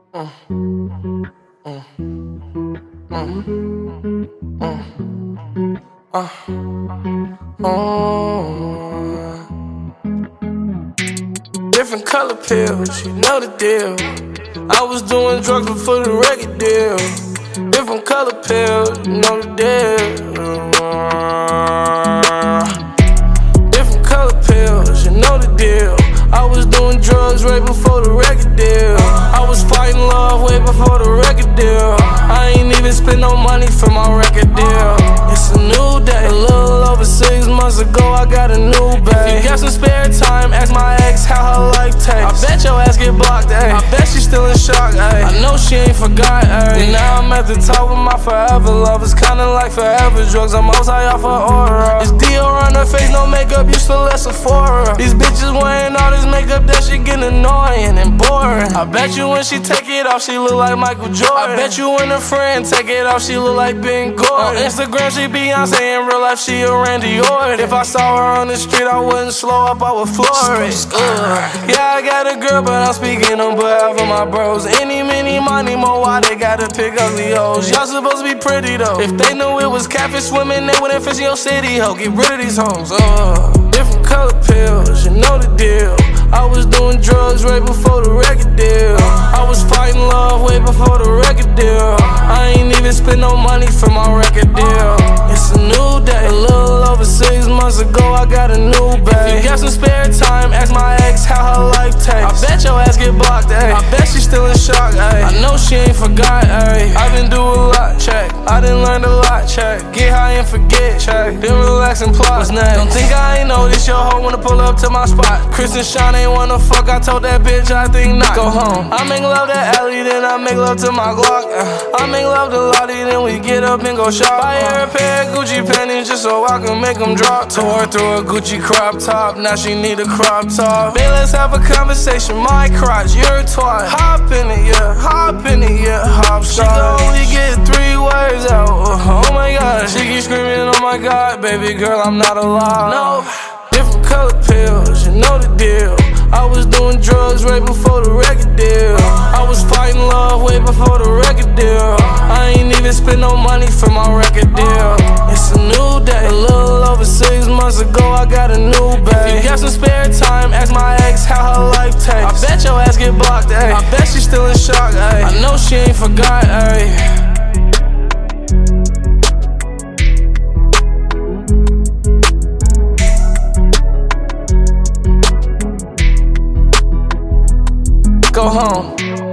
Different color pills, you know the deal. I was doing drugs before the record deal. Different color pills, you know the deal. Different color pills, you know the deal. I was doing drugs right before the record deal. I was fighting love way before the record deal. I ain't even spend no money for my record deal. It's a new day. A little over 6 months ago, I got a new bag. If you got some spare time, ask my ex how her life tastes. I bet your ass get blocked, ayy. I bet she still in shock, ayy. I know she ain't forgot, ayy. Now I'm at the top of my forever love. It's kinda like forever drugs. I'm outside off her aura. It's Dior on her face, no makeup, you still at Sephora. These bitches wearing all this makeup, that shit getting annoying and boring. I bet you when she take it off, she look like Michael Jordan. I bet you when her friend take it off, she look like Ben Gordon. On Instagram, she Beyonce, in real life, she a Randy Orton. If I saw her on the street, I wouldn't slow up, I would floor it. Yeah, I got a girl, but I'm speaking on behalf of my bros. Any, many, money, more, why they gotta pick ugly hoes? Y'all supposed to be pretty though. If they knew it was catfish swimming, they wouldn't fish in your city, ho. Get rid of these hoes. Different color pills, you know the deal. I was doing drugs right before the record deal. I was fighting love way before the record deal. I ain't even spend no money for my record deal. It's a new day. A little over 6 months ago, I got a new bag. If you got some spare time, ask my ex how her life tastes. I bet your ass get blocked, ayy. I bet she still in shock, ayy. I know she ain't forgot, ayy. I been do a lot, check. I done learned a lot, check. Get high and forget, check. Then relax and plot. What's next? Don't think I ain't know this your hoe wanna pull up to my spot. Chris and Sean ain't wanna fuck, I told that bitch I think not. Go home. I make love to Ellie, then I make love to my Glock. I make love to Lottie, then we get up and go shop. Buy her a pair of Gucci panties just so I can make them drop. Tore her through a Gucci crop top, now she need a crop top. Babe, let's have a conversation, my crotch, you're a twat. Hop in it, yeah, hop in it, yeah, hop shot. She can only get 3 words out, oh my god. She keep screaming, oh my god, baby girl, I'm not alive. No, different color pills, you know the deal. I was doing drugs right before the record deal. I was fighting love way before the record deal. I ain't even spend no money for my record deal. It's a new day. A little over 6 months ago, I got a new bag. If you got some spare time, ask my ex how her life tastes. I bet your ass get blocked, ayy. I bet she still in shock, ayy. I know she ain't forgot, ayy. Go home.